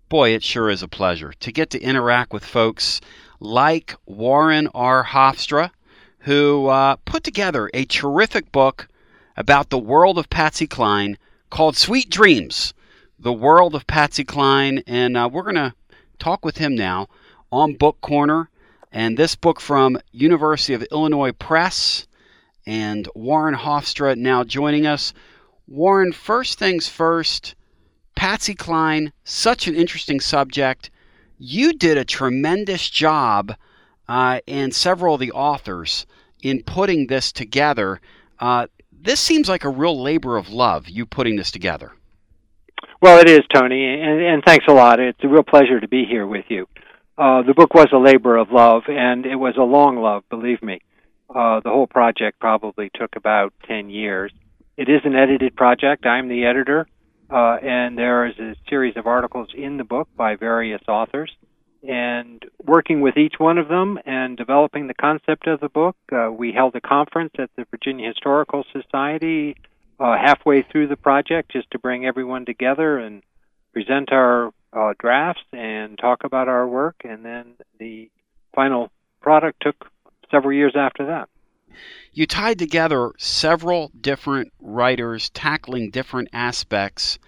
Boy, it sure is a pleasure to get to interact with folks like Warren R. Hofstra, who put together a terrific book about the world of Patsy Cline called Sweet Dreams, The World of Patsy Cline. And we're going to talk with him now on Book Corner. And this book from University of Illinois Press, and Warren Hofstra now joining us. Warren, first things first, Patsy Cline, such an interesting subject. You did a tremendous job, and several of the authors, in putting this together. This seems like a real labor of love, you putting this together. Well, it is, Tony, and thanks a lot. It's a real pleasure to be here with you. The book was a labor of love, and it was a long love, believe me. The whole project probably took about 10 years. It is an edited project. I'm the editor. And there is a series of articles in the book by various authors. And working with each one of them and developing the concept of the book, we held a conference at the Virginia Historical Society halfway through the project just to bring everyone together and present our drafts and talk about our work. And then the final product took several years after that. You tied together several different writers tackling different aspects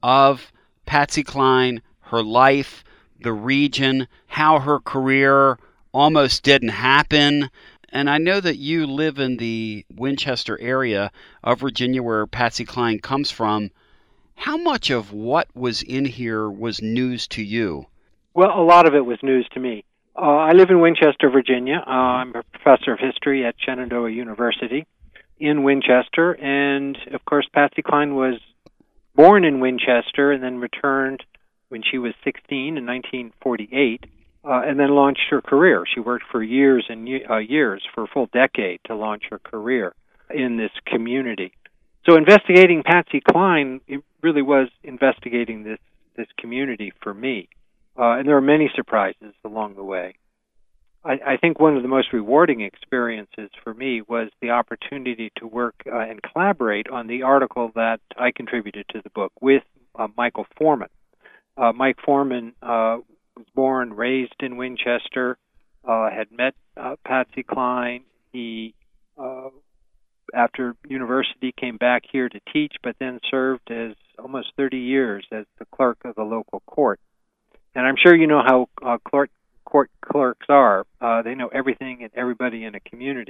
of Patsy Cline, her life, the region, how her career almost didn't happen. And I know that you live in the Winchester area of Virginia where Patsy Cline comes from. How much of what was in here was news to you? Well, a lot of it was news to me. I live in Winchester, Virginia. I'm a professor of history at Shenandoah University in Winchester. And, of course, Patsy Cline was born in Winchester and then returned when she was 16 in 1948, and then launched her career. She worked for years and years, for a full decade, to launch her career in this community. So investigating Patsy Cline, it really was investigating this community for me. And there were many surprises along the way. I think one of the most rewarding experiences for me was the opportunity to work and collaborate on the article that I contributed to the book with Michael Foreman. Mike Foreman was born, raised in Winchester, had met Patsy Cline. He, after university, came back here to teach, but then served as almost 30 years as the clerk of the local court. And I'm sure you know how court clerks are. They know everything and everybody in a community.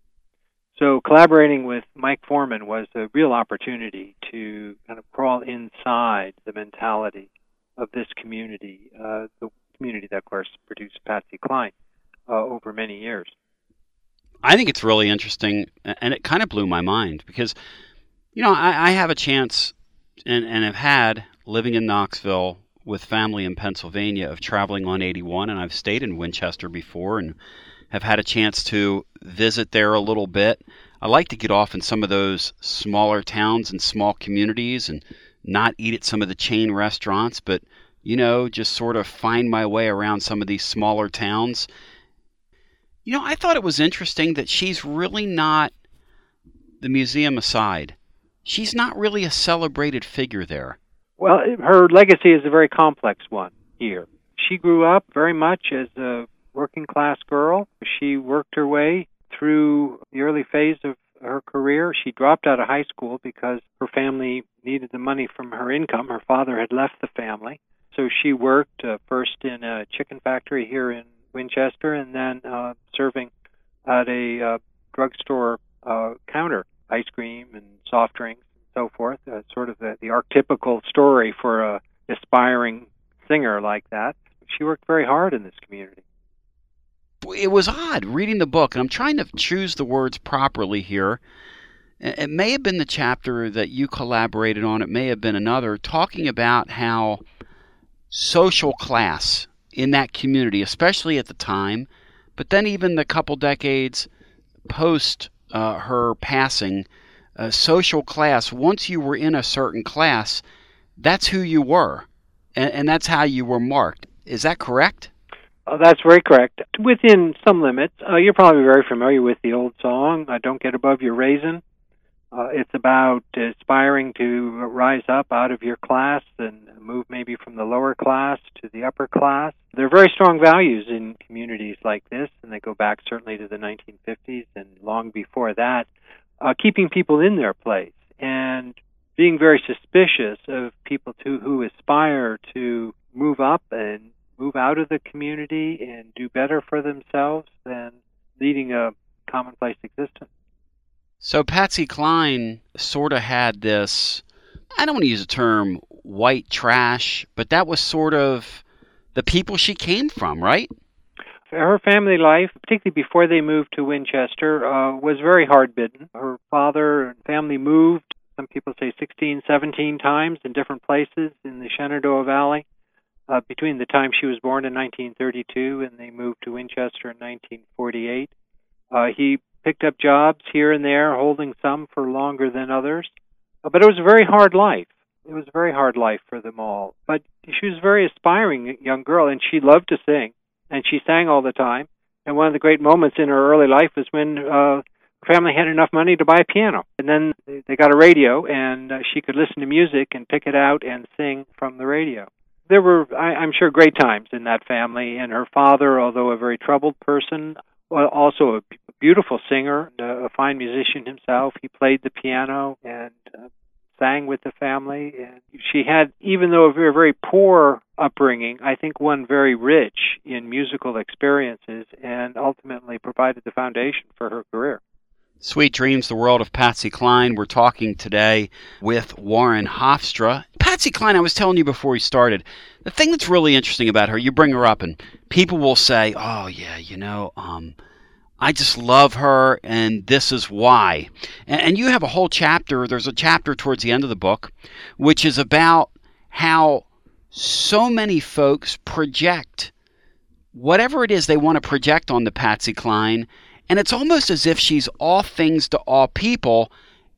So collaborating with Mike Foreman was a real opportunity to kind of crawl inside the mentality of this community, the community that, of course, produced Patsy Cline over many years. I think it's really interesting, and it kind of blew my mind because, you know, I have a chance and have had, living in Knoxville with family in Pennsylvania, of traveling on 81, and I've stayed in Winchester before and have had a chance to visit there a little bit. I like to get off in some of those smaller towns and small communities and not eat at some of the chain restaurants, but, you know, just sort of find my way around some of these smaller towns. You know, I thought it was interesting that she's really not, the museum aside, she's not really a celebrated figure there. Well, her legacy is a very complex one here. She grew up very much as a working-class girl. She worked her way through the early phase of her career. She dropped out of high school because her family needed the money from her income. Her father had left the family. So she worked first in a chicken factory here in Winchester and then serving at a drugstore counter, ice cream and soft drinks. So forth, sort of the archetypical story for a aspiring singer like that. She worked very hard in this community. It was odd reading the book, and I'm trying to choose the words properly here. It may have been the chapter that you collaborated on, it may have been another, talking about how social class in that community, especially at the time, but then even the couple decades post her passing, social class, once you were in a certain class, that's who you were, and that's how you were marked. Is that correct? That's very correct. Within some limits. You're probably very familiar with the old song, Don't Get Above Your Raisin. It's about aspiring to rise up out of your class and move maybe from the lower class to the upper class. There are very strong values in communities like this, and they go back certainly to the 1950s and long before that, keeping people in their place and being very suspicious of people who aspire to move up and move out of the community and do better for themselves than leading a commonplace existence. So Patsy Cline sort of had this, I don't want to use the term white trash, but that was sort of the people she came from, right? Her family life, particularly before they moved to Winchester, was very hard-bitten. Her father and family moved, some people say 16, 17 times in different places in the Shenandoah Valley between the time she was born in 1932 and they moved to Winchester in 1948. He picked up jobs here and there, holding some for longer than others. But it was a very hard life. It was a very hard life for them all. But she was a very aspiring young girl, and she loved to sing, and she sang all the time. And one of the great moments in her early life was when her family had enough money to buy a piano. And then they got a radio, and she could listen to music and pick it out and sing from the radio. There were, I'm sure, great times in that family. And her father, although a very troubled person, also a beautiful singer, a fine musician himself. He played the piano and sang with the family. And she had, even though a very, very poor upbringing, I think one very rich in musical experiences and ultimately provided the foundation for her career. Sweet Dreams, the World of Patsy Cline. We're talking today with Warren Hofstra. Patsy Cline, I was telling you before we started, the thing that's really interesting about her, you bring her up and people will say, oh yeah, I just love her and this is why. And you have a whole chapter, there's a chapter towards the end of the book, which is about how so many folks project whatever it is they want to project on the Patsy Cline. And it's almost as if she's all things to all people.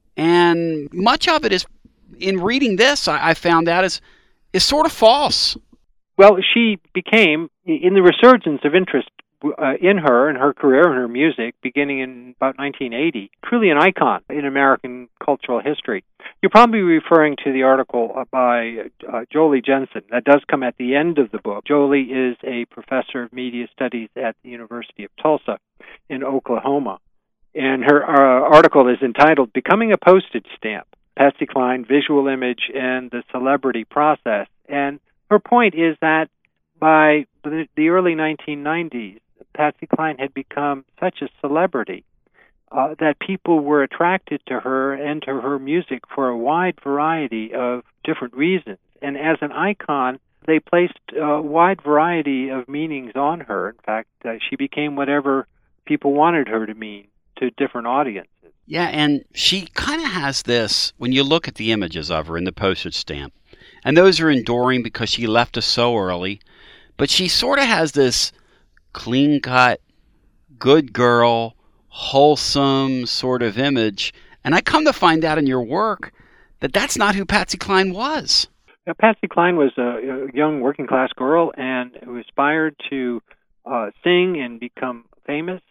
And much of it is, in reading this, I found out is sort of false. Well, she became, in the resurgence of interest in her and her career and her music, beginning in about 1980, truly an icon in American cultural history. You're probably referring to the article by Jolie Jensen. That does come at the end of the book. Jolie is a professor of media studies at the University of Tulsa in Oklahoma. And her article is entitled Becoming a Postage Stamp, Patsy Cline, Visual Image, and the Celebrity Process. And her point is that by the early 1990s, Patsy Cline had become such a celebrity that people were attracted to her and to her music for a wide variety of different reasons. And as an icon, they placed a wide variety of meanings on her. In fact, she became whatever people wanted her to mean to different audiences. Yeah, and she kind of has this, when you look at the images of her in the postage stamp, and those are enduring because she left us so early, but she sort of has this clean-cut, good girl, wholesome sort of image. And I come to find out in your work that that's not who Patsy Cline was. Now, Patsy Cline was a young working-class girl and who aspired to sing and become famous.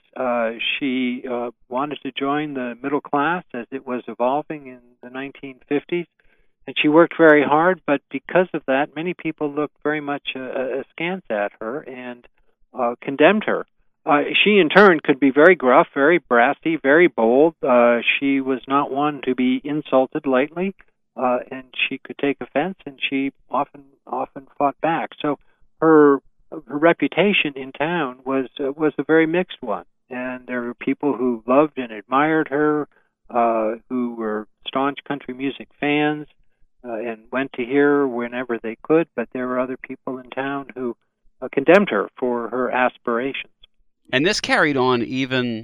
She wanted to join the middle class as it was evolving in the 1950s. And she worked very hard, but because of that, many people looked very much askance at her and condemned her. She, in turn, could be very gruff, very brassy, very bold. She was not one to be insulted lightly, and she could take offense, and she often fought back. So her reputation in town was a very mixed one, and there were people who loved and admired her, who were staunch country music fans, and went to hear her whenever they could, but there were other people in town who condemned her for her aspirations. And this carried on even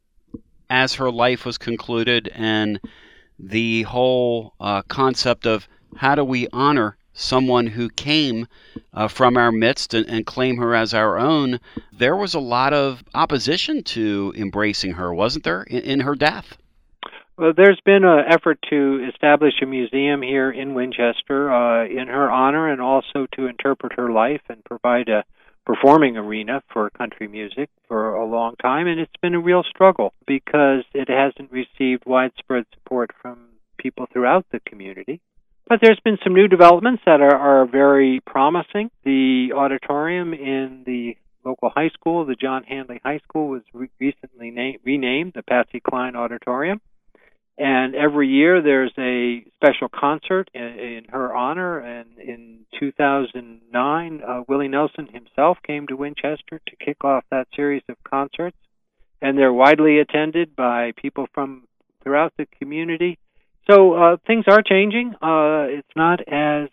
as her life was concluded, and the whole concept of how do we honor someone who came from our midst and claim her as our own. There was a lot of opposition to embracing her, wasn't there, in her death? Well, there's been an effort to establish a museum here in Winchester in her honor, and also to interpret her life and provide a performing arena for country music for a long time, and it's been a real struggle because it hasn't received widespread support from people throughout the community. But there's been some new developments that are very promising. The auditorium in the local high school, the John Handley High School, was recently renamed the Patsy Cline Auditorium. And every year there's a special concert in her honor. And in 2009, Willie Nelson himself came to Winchester to kick off that series of concerts. And they're widely attended by people from throughout the community. So things are changing. It's not as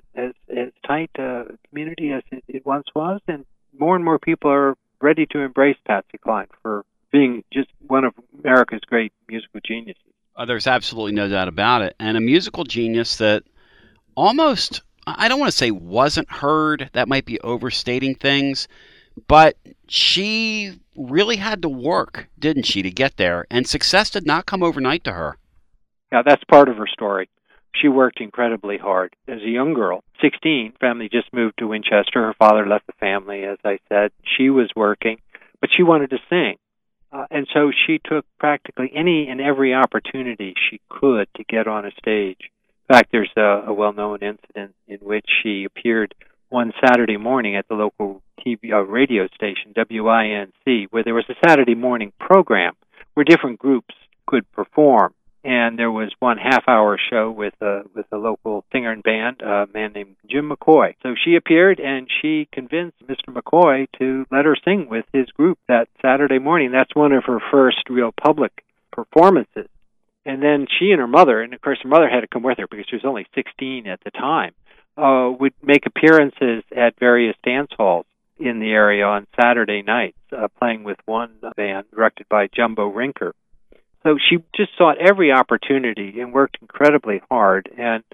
tight a community as it once was, and more people are ready to embrace Patsy Cline for being just one of America's great musical geniuses. There's absolutely no doubt about it. And a musical genius that almost, I don't want to say wasn't heard, that might be overstating things, but she really had to work, didn't she, to get there? And success did not come overnight to her. Yeah, that's part of her story. She worked incredibly hard. As a young girl, 16, family just moved to Winchester. Her father left the family, as I said. She was working, but she wanted to sing. And so she took practically any and every opportunity she could to get on a stage. In fact, there's a well-known incident in which she appeared one Saturday morning at the local radio station, WINC, where there was a Saturday morning program where different groups could perform. And there was one half-hour show with a local singer and band, a man named Jim McCoy. So she appeared, and she convinced Mr. McCoy to let her sing with his group that Saturday morning. That's one of her first real public performances. And then she and her mother, and of course her mother had to come with her because she was only 16 at the time, would make appearances at various dance halls in the area on Saturday nights, playing with one band directed by Jumbo Rinker. So she just sought every opportunity and worked incredibly hard. And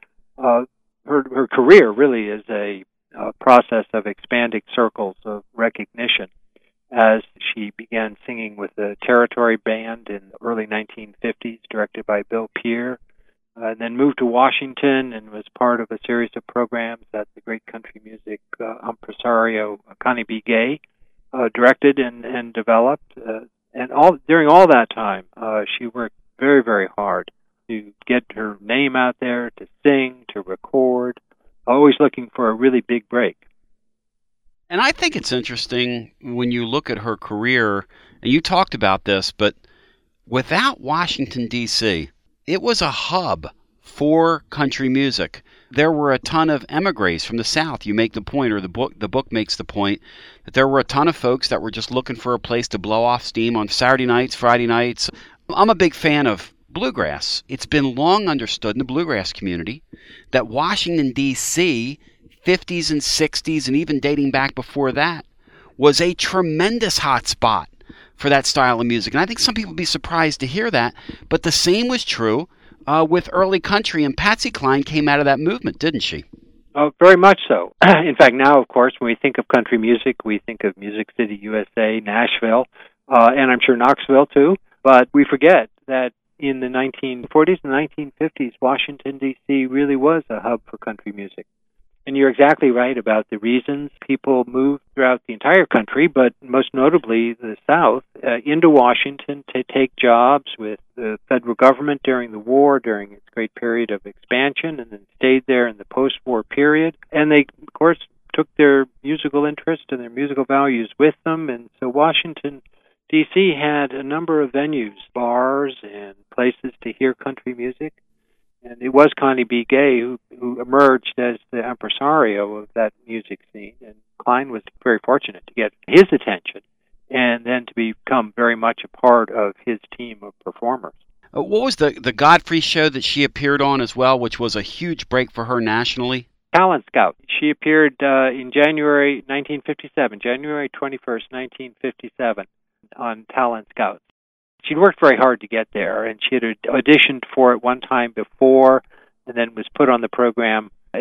her career really is a process of expanding circles of recognition as she began singing with the Territory Band in the early 1950s, directed by Bill Peer, and then moved to Washington and was part of a series of programs that the great country music impresario Connie B. Gay directed and developed. And during all that time, she worked very, very hard to get her name out there, to sing, to record, always looking for a really big break. And I think it's interesting when you look at her career, and you talked about this, but without Washington, D.C., it was a hub for country music. There were a ton of emigres from the South. You make the point, or the book makes the point, that there were a ton of folks that were just looking for a place to blow off steam on Saturday nights, Friday nights. I'm a big fan of bluegrass. It's been long understood in the bluegrass community that Washington, D.C., 50s and 60s, and even dating back before that, was a tremendous hot spot for that style of music. And I think some people would be surprised to hear that, but the same was true with early country, and Patsy Cline came out of that movement, didn't she? Oh, very much so. In fact, now, of course, when we think of country music, we think of Music City, USA, Nashville, and I'm sure Knoxville, too. But we forget that in the 1940s and 1950s, Washington, D.C. really was a hub for country music. And you're exactly right about the reasons people moved throughout the entire country, but most notably the South, into Washington to take jobs with the federal government during the war, during its great period of expansion, and then stayed there in the post-war period. And they, of course, took their musical interest and their musical values with them. And so Washington, D.C. had a number of venues, bars and places to hear country music. And it was Connie B. Gay who emerged as the impresario of that music scene. And Cline was very fortunate to get his attention and then to become very much a part of his team of performers. What was the Godfrey show that she appeared on as well, which was a huge break for her nationally? Talent Scout. She appeared in January 1957, January 21st, 1957, on Talent Scout. She'd worked very hard to get there, and she had auditioned for it one time before and then was put on the program in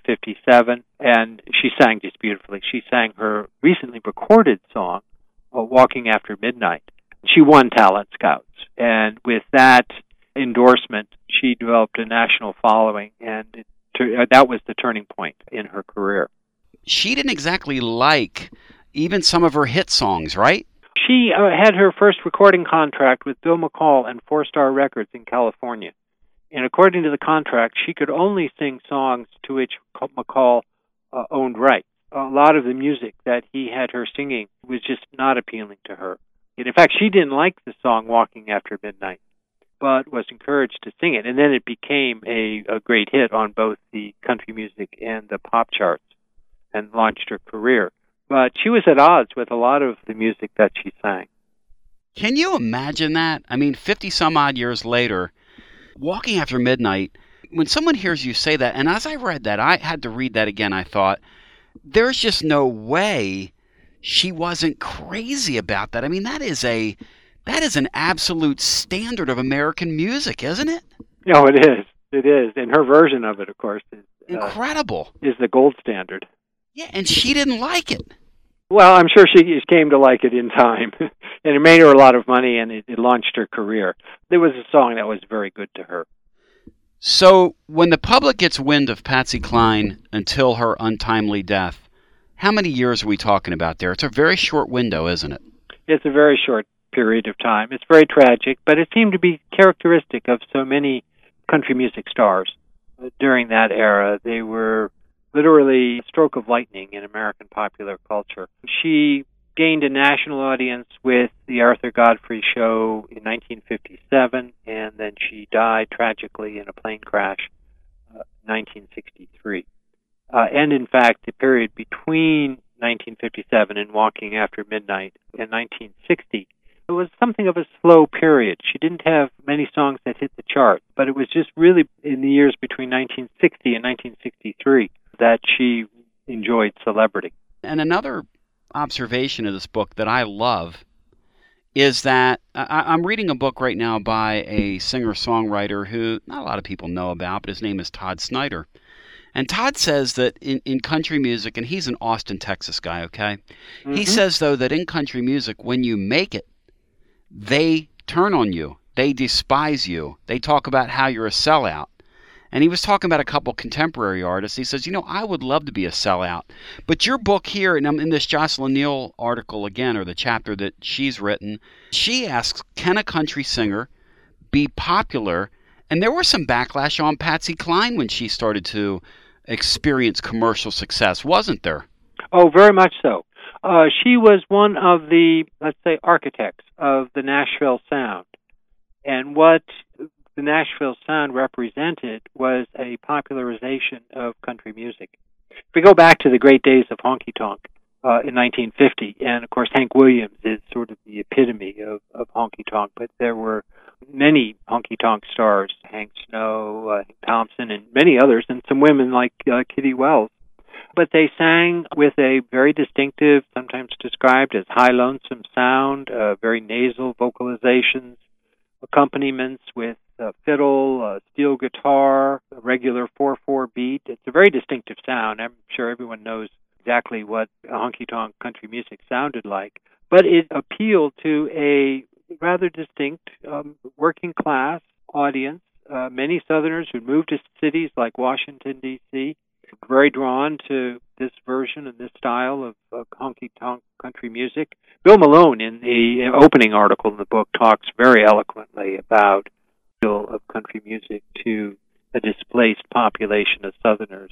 1957, and she sang just beautifully. She sang her recently recorded song, Walking After Midnight. She won Talent Scouts, and with that endorsement, she developed a national following, and that was the turning point in her career. She didn't exactly like even some of her hit songs, right? She had her first recording contract with Bill McCall and Four Star Records in California. And according to the contract, she could only sing songs to which McCall owned rights. A lot of the music that he had her singing was just not appealing to her. And in fact, she didn't like the song Walking After Midnight, but was encouraged to sing it. And then it became a great hit on both the country music and the pop charts and launched her career. But she was at odds with a lot of the music that she sang. Can you imagine that? I mean, 50 some odd years later, Walking After Midnight, when someone hears you say that, and as I read that, I had to read that again, I thought, there's just no way she wasn't crazy about that. I mean, that is an absolute standard of American music, isn't it? No, it is. It is. And her version of it, of course, is incredible. Is the gold standard. Yeah, and she didn't like it. Well, I'm sure she came to like it in time. And it made her a lot of money, and it launched her career. There was a song that was very good to her. So when the public gets wind of Patsy Cline until her untimely death, how many years are we talking about there? It's a very short window, isn't it? It's a very short period of time. It's very tragic, but it seemed to be characteristic of so many country music stars during that era. They were literally a stroke of lightning in American popular culture. She gained a national audience with the Arthur Godfrey Show in 1957, and then she died tragically in a plane crash in 1963. And in fact, the period between 1957 and Walking After Midnight in 1960, it was something of a slow period. She didn't have many songs that hit the chart, but it was just really in the years between 1960 and 1963 that she enjoyed celebrity. And another observation of this book that I love is that I'm reading a book right now by a singer-songwriter who not a lot of people know about, but his name is Todd Snyder. And Todd says that in country music, and he's an Austin, Texas guy, okay? Mm-hmm. He says, though, that in country music, when you make it, they turn on you. They despise you. They talk about how you're a sellout. And he was talking about a couple contemporary artists. He says, I would love to be a sellout. But your book here, and I'm in this Jocelyn Neal article again, or the chapter that she's written, she asks, can a country singer be popular? And there was some backlash on Patsy Cline when she started to experience commercial success, wasn't there? Oh, very much so. She was one of the, let's say, architects of the Nashville sound. And what the Nashville sound represented was a popularization of country music. If we go back to the great days of honky-tonk in 1950, and of course Hank Williams is sort of the epitome of honky-tonk, but there were many honky-tonk stars, Hank Snow, Thompson, and many others, and some women like Kitty Wells. But they sang with a very distinctive, sometimes described as high lonesome sound, very nasal vocalizations, accompaniments with fiddle, steel guitar, a regular 4/4 beat. It's a very distinctive sound. I'm sure everyone knows exactly what honky-tonk country music sounded like. But it appealed to a rather distinct working-class audience. Many Southerners who moved to cities like Washington, D.C., very drawn to this version and this style of honky-tonk country music. Bill Malone, in the opening article in the book, talks very eloquently about the appeal of country music to a displaced population of Southerners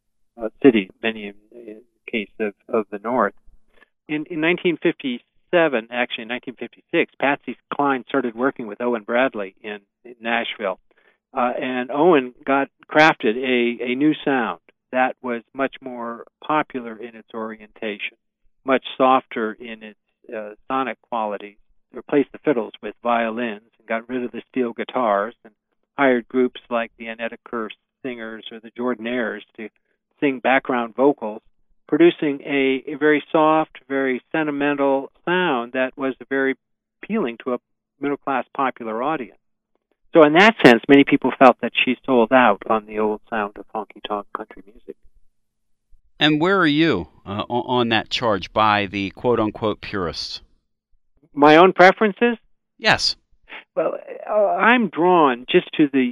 in cities, many in the case of the North. In 1957, actually in 1956, Patsy Cline started working with Owen Bradley in Nashville. And Owen crafted a new sound that was much more popular in its orientation, much softer in its sonic qualities. Replaced the fiddles with violins and got rid of the steel guitars and hired groups like the Annetta Kerr Singers or the Jordanaires to sing background vocals, producing a very soft, very sentimental sound that was very appealing to a middle-class popular audience. So in that sense, many people felt that she sold out on the old sound of honky-tonk country music. And where are you on that charge by the quote-unquote purists? My own preferences? Yes. Well, I'm drawn just to the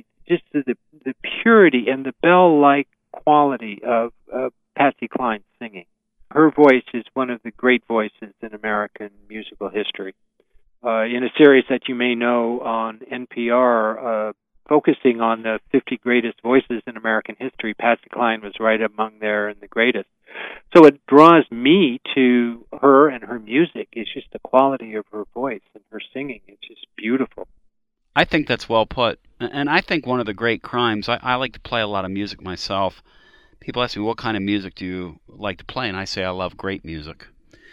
purity and the bell-like quality of Patsy Cline's singing. her voice is one of the great voices in American musical history. In a series that you may know on NPR, focusing on the 50 greatest voices in American history, Patsy Cline was right among there and the greatest. So what draws me to her and her music is just the quality of her voice and her singing. It's just beautiful. I think that's well put. And I think one of the great crimes, I like to play a lot of music myself. People ask me, what kind of music do you like to play? And I say, I love great music.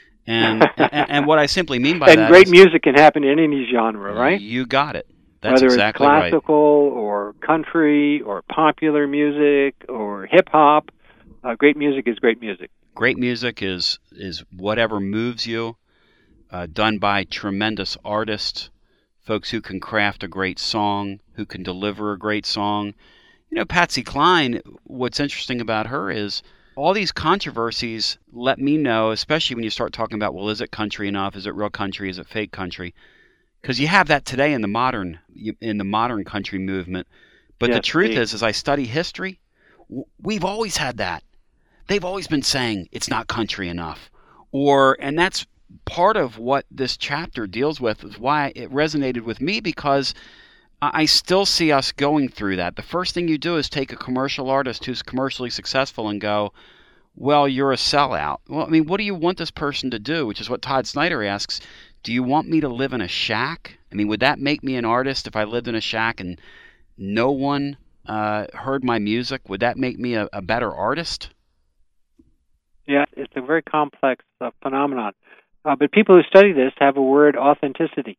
And what I simply mean by that and great music can happen in any genre, right? You got it. That's Whether exactly it's classical or country or popular music or hip-hop, great music is great music. Great music is whatever moves you, done by tremendous artists, folks who can craft a great song, who can deliver a great song. You know, Patsy Cline, what's interesting about her is all these controversies let me know, especially when you start talking about, well, is it country enough? Is it real country? Is it fake country? Because you have that today in the modern country movement. But yes, the truth is, as I study history, we've always had that. They've always been saying it's not country enough. And that's part of what this chapter deals with, is why it resonated with me, because I still see us going through that. The first thing you do is take a commercial artist who's commercially successful and go, well, you're a sellout. Well, I mean, what do you want this person to do? Which is what Todd Snyder asks. Do you want me to live in a shack? I mean, would that make me an artist if I lived in a shack and no one heard my music? Would that make me a better artist? Yeah, it's a very complex phenomenon. But people who study this have a word, authenticity,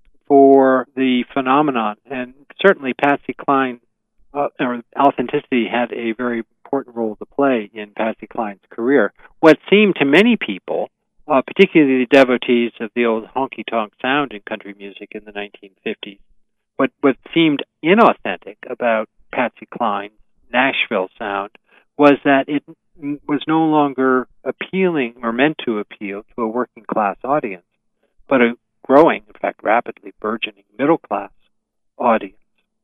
for the phenomenon. And certainly Patsy Cline, or authenticity, had a very important role to play in Patsy Cline's career. What seemed to many people, particularly the devotees of the old honky-tonk sound in country music in the 1950s, what seemed inauthentic about Patsy Cline's Nashville sound was that it was no longer appealing or meant to appeal to a working-class audience, but a growing, in fact, rapidly burgeoning middle-class audience.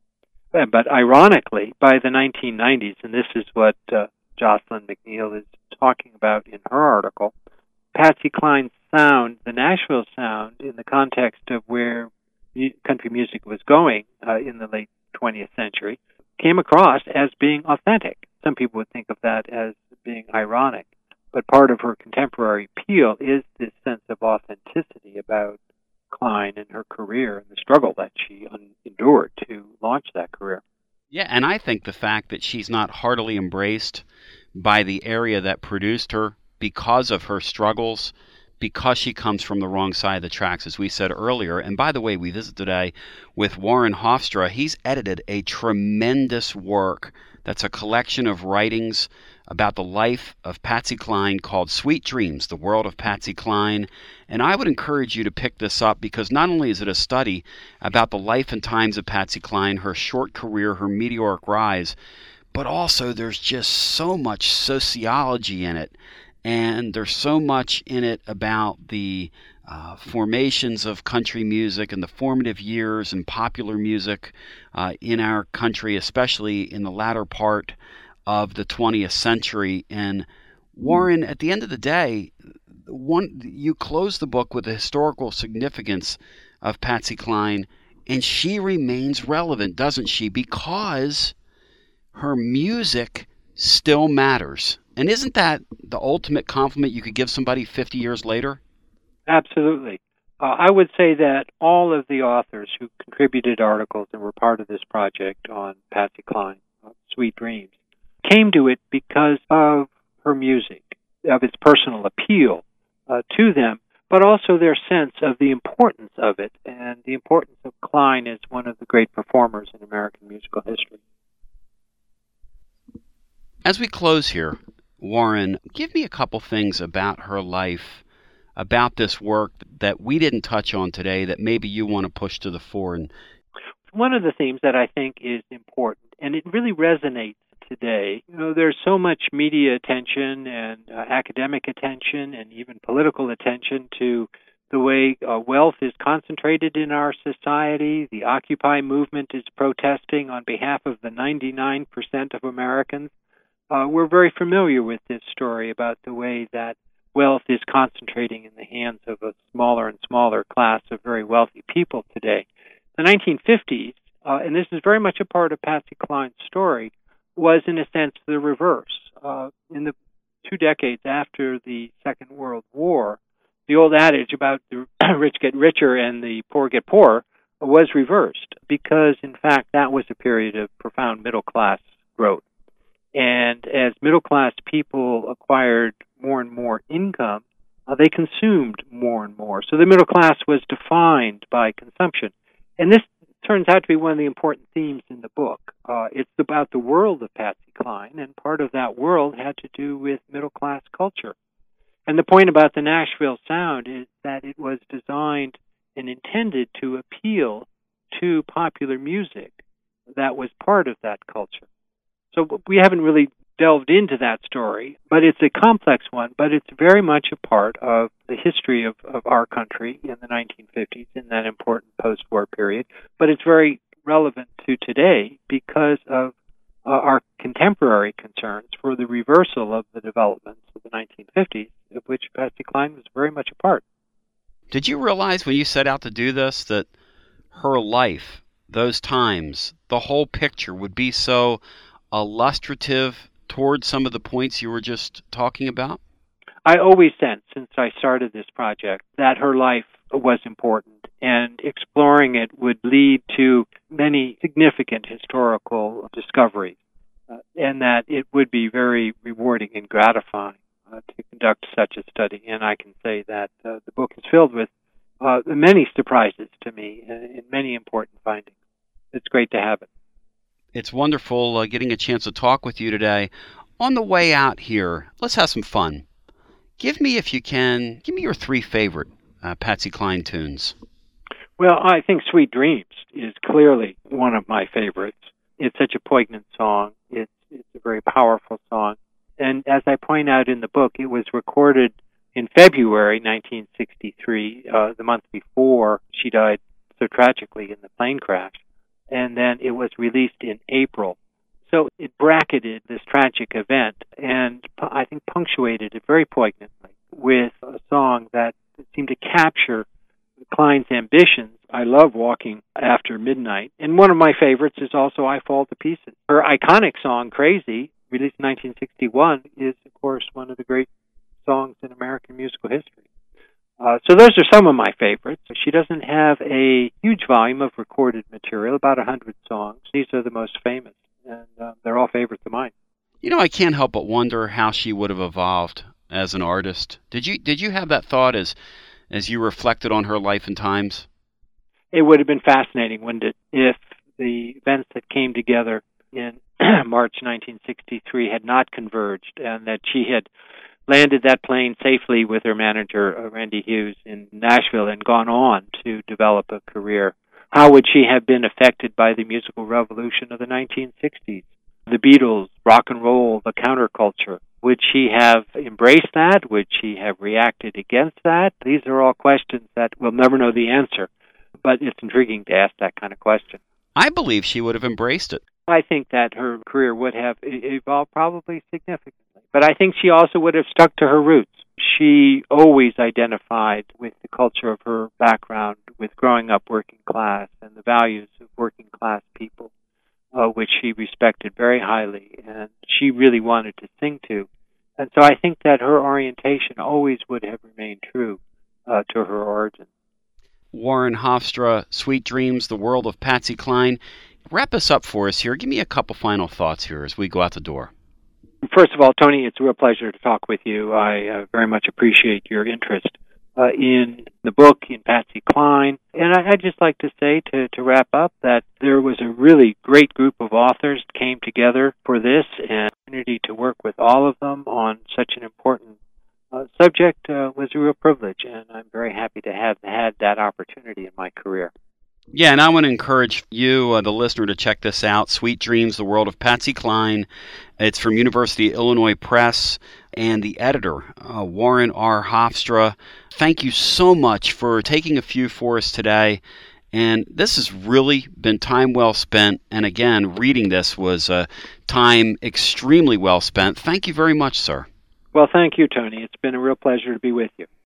But ironically, by the 1990s, and this is what Jocelyn McNeil is talking about in her article, Patsy Cline's sound, the Nashville sound, in the context of where country music was going in the late 20th century, came across as being authentic. Some people would think of that as being ironic, but part of her contemporary appeal is this sense of authenticity about Cline and her career and the struggle that she endured to launch that career. Yeah, and I think the fact that she's not heartily embraced by the area that produced her because of her struggles, because she comes from the wrong side of the tracks, as we said earlier. And by the way, we visit today with Warren Hofstra. He's edited a tremendous work that's a collection of writings about the life of Patsy Cline called Sweet Dreams, The World of Patsy Cline. And I would encourage you to pick this up, because not only is it a study about the life and times of Patsy Cline, her short career, her meteoric rise, but also there's just so much sociology in it. And there's so much in it about the formations of country music and the formative years in popular music in our country, especially in the latter part of the 20th century. And Warren, at the end of the day, you close the book with the historical significance of Patsy Cline, and she remains relevant, doesn't she? Because her music still matters. And isn't that the ultimate compliment you could give somebody 50 years later? Absolutely. I would say that all of the authors who contributed articles and were part of this project on Patsy Cline, Sweet Dreams, came to it because of her music, of its personal appeal to them, but also their sense of the importance of it and the importance of Cline as one of the great performers in American musical history. As we close here, Warren, give me a couple things about her life, about this work that we didn't touch on today that maybe you want to push to the fore. One of the themes that I think is important, and it really resonates today, there's so much media attention and academic attention and even political attention to the way wealth is concentrated in our society. The Occupy movement is protesting on behalf of the 99% of Americans. We're very familiar with this story about the way that wealth is concentrating in the hands of a smaller and smaller class of very wealthy people today. The 1950s, and this is very much a part of Patsy Cline's story, was in a sense the reverse. In the 2 decades after the Second World War, the old adage about the rich get richer and the poor get poorer was reversed because, in fact, that was a period of profound middle-class growth. And as middle-class people acquired more and more income, they consumed more and more. So the middle class was defined by consumption. And this turns out to be one of the important themes in the book. It's about the world of Patsy Cline, and part of that world had to do with middle-class culture. And the point about the Nashville Sound is that it was designed and intended to appeal to popular music that was part of that culture. So we haven't really delved into that story, but it's a complex one, but it's very much a part of the history of our country in the 1950s, in that important post-war period. But it's very relevant to today because of our contemporary concerns for the reversal of the developments of the 1950s, of which Patsy Cline was very much a part. Did you realize when you set out to do this that her life, those times, the whole picture would be so illustrative towards some of the points you were just talking about? I always sensed, since I started this project, that her life was important, and exploring it would lead to many significant historical discoveries, and that it would be very rewarding and gratifying to conduct such a study. And I can say that the book is filled with many surprises to me and many important findings. It's great to have it. It's wonderful getting a chance to talk with you today. On the way out here, let's have some fun. Give me, if you can, give me your 3 favorite Patsy Cline tunes. Well, I think Sweet Dreams is clearly one of my favorites. It's such a poignant song. It's a very powerful song. And as I point out in the book, it was recorded in February 1963, the month before she died so tragically in the plane crash. And then it was released in April. So it bracketed this tragic event and I think punctuated it very poignantly with a song that seemed to capture Cline's ambitions. I love Walking After Midnight. And one of my favorites is also I Fall to Pieces. Her iconic song, Crazy, released in 1961, is, of course, one of the great songs in American musical history. So those are some of my favorites. She doesn't have a huge volume of recorded material, about 100 songs. These are the most famous, and they're all favorites of mine. You know, I can't help but wonder how she would have evolved as an artist. Did you have that thought as you reflected on her life and times? It would have been fascinating, wouldn't it, if the events that came together in March 1963 had not converged, and that she had landed that plane safely with her manager, Randy Hughes, in Nashville and gone on to develop a career. How would she have been affected by the musical revolution of the 1960s? The Beatles, rock and roll, the counterculture. Would she have embraced that? Would she have reacted against that? These are all questions that we'll never know the answer, but it's intriguing to ask that kind of question. I believe she would have embraced it. I think that her career would have evolved probably significantly. But I think she also would have stuck to her roots. She always identified with the culture of her background, with growing up working class and the values of working class people, which she respected very highly and she really wanted to sing to. And so I think that her orientation always would have remained true to her origins. Warren Hofstra, Sweet Dreams, The World of Patsy Cline. Wrap us up for us here. Give me a couple final thoughts here as we go out the door. First of all, Tony, it's a real pleasure to talk with you. I very much appreciate your interest in the book, in Patsy Cline. And I'd just like to say, to wrap up, that there was a really great group of authors that came together for this, and the opportunity to work with all of them on such an important subject was a real privilege, and I'm very happy to have had that opportunity in my career. Yeah, and I want to encourage you, the listener, to check this out, Sweet Dreams, The World of Patsy Cline. It's from University of Illinois Press, and the editor, Warren R. Hofstra. Thank you so much for taking a few for us today, and this has really been time well spent, and again, reading this was time extremely well spent. Thank you very much, sir. Well, thank you, Tony. It's been a real pleasure to be with you.